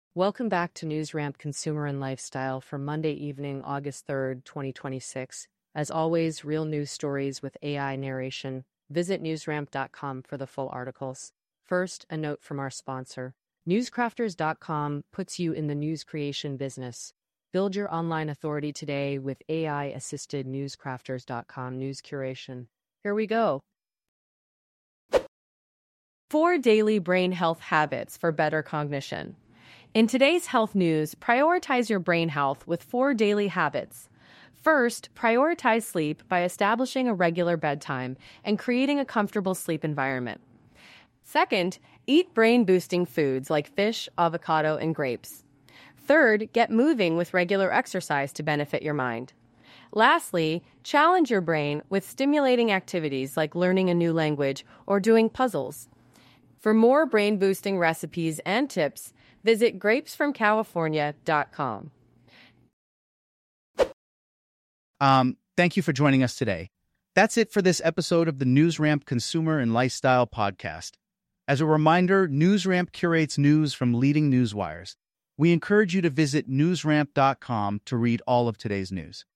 Welcome back to NewsRamp Consumer and Lifestyle for Monday evening, August 3rd, 2026. As always, real news stories with AI narration. Visit newsramp.com for the full articles. First, a note from our sponsor. Newscrafters.com puts you in the news creation business. Build your online authority today with AI-assisted newscrafters.com news curation. Here we go. 4 daily brain health habits for better cognition. In today's health news, prioritize your brain health with 4 daily habits. First, prioritize sleep by establishing a regular bedtime and creating a comfortable sleep environment. Second, eat brain-boosting foods like fish, avocado, and grapes. Third, get moving with regular exercise to benefit your mind. Lastly, challenge your brain with stimulating activities like learning a new language or doing puzzles. For more brain-boosting recipes and tips, visit grapesfromcalifornia.com. Thank you for joining us today. That's it for this episode of the NewsRamp Consumer and Lifestyle Podcast. As a reminder, NewsRamp curates news from leading news wires. We encourage you to visit newsramp.com to read all of today's news.